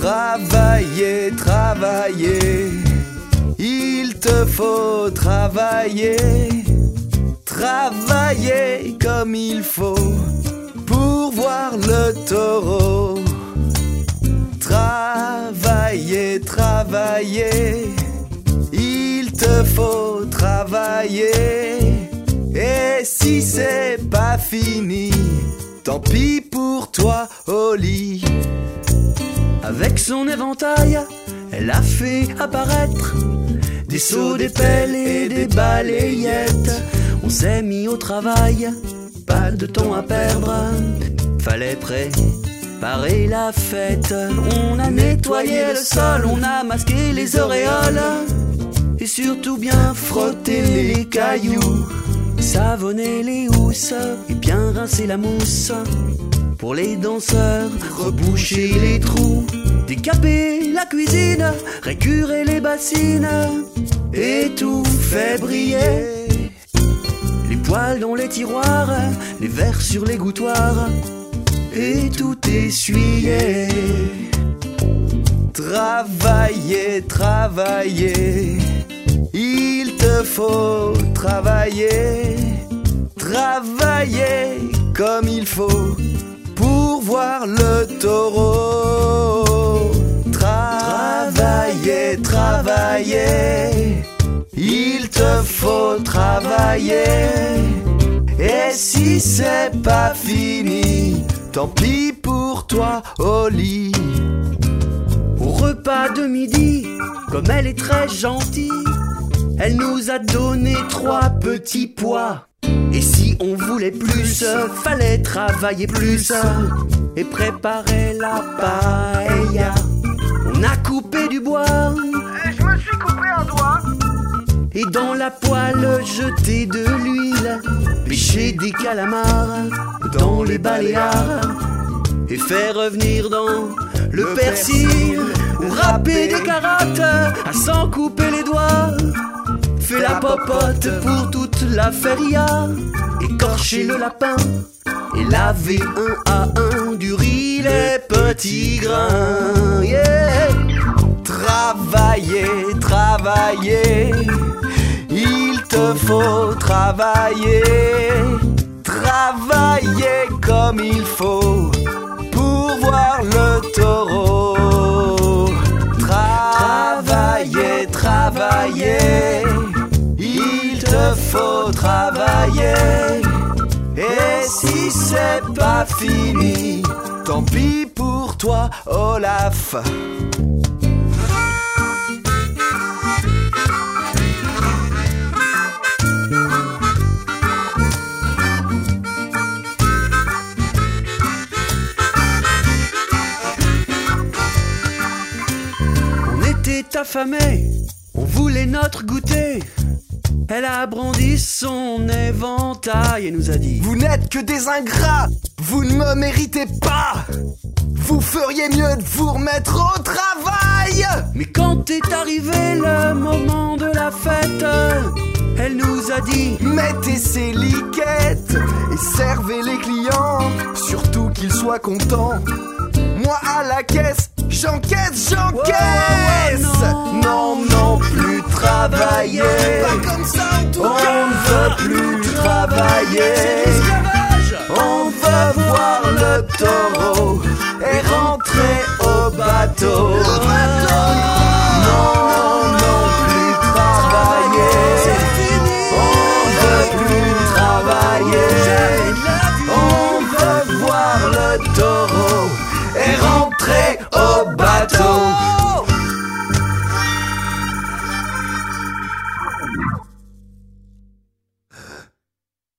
Travailler, travailler, il te faut travailler, travailler comme il faut pour voir le taureau. Travailler, travailler, il te faut travailler. Et si c'est pas fini, tant pis pour toi au lit. Avec son éventail, elle a fait apparaître des seaux, des pelles et des balayettes. On s'est mis au travail, pas de temps à perdre. Fallait préparer la fête. On a nettoyé le sol, on a masqué les auréoles et surtout bien frotté les cailloux, savonner les housses et bien rincer la mousse. Pour les danseurs, reboucher les trous, décaper la cuisine, récurer les bassines et tout fait briller. Les poêles dans les tiroirs, les verres sur les gouttoirs et tout essuyer. Travailler, travailler, il te faut travailler, travailler comme il faut pour voir le taureau. Travailler, travailler, il te faut travailler. Et si c'est pas fini, tant pis pour toi au lit. Au repas de midi, comme elle est très gentille, elle nous a donné 3 petits pois. Et si on voulait plus, fallait travailler plus et préparer la paella. On a coupé du bois, je me suis coupé un doigt. Et dans la poêle jeter de l'huile, pêcher des calamars dans les baléares et faire revenir dans le persil, ou râper des carottes à s'en couper les doigts. Fais la popote pour toute la feria, écorcher le lapin et laver un à un du riz les petits grains. Yeah. Travailler, travailler, il te faut travailler, travailler comme il faut pour voir le taureau. Travailler, travailler, il te faut travailler. Et si c'est pas fini, tant pis pour toi, Olaf. Affamée, on voulait notre goûter. Elle a brandi son éventail et nous a dit: vous n'êtes que des ingrats, vous ne me méritez pas. Vous feriez mieux de vous remettre au travail. Mais quand est arrivé le moment de la fête, elle nous a dit: mettez ces liquettes et servez les clients, surtout qu'ils soient contents. Moi à la caisse, j'encaisse, j'encaisse. Non, non, plus travailler. Pas comme ça en tout cas. On ne veut plus travailler. C'est l'esclavage. On veut voir le taureau et rentrer au bateau.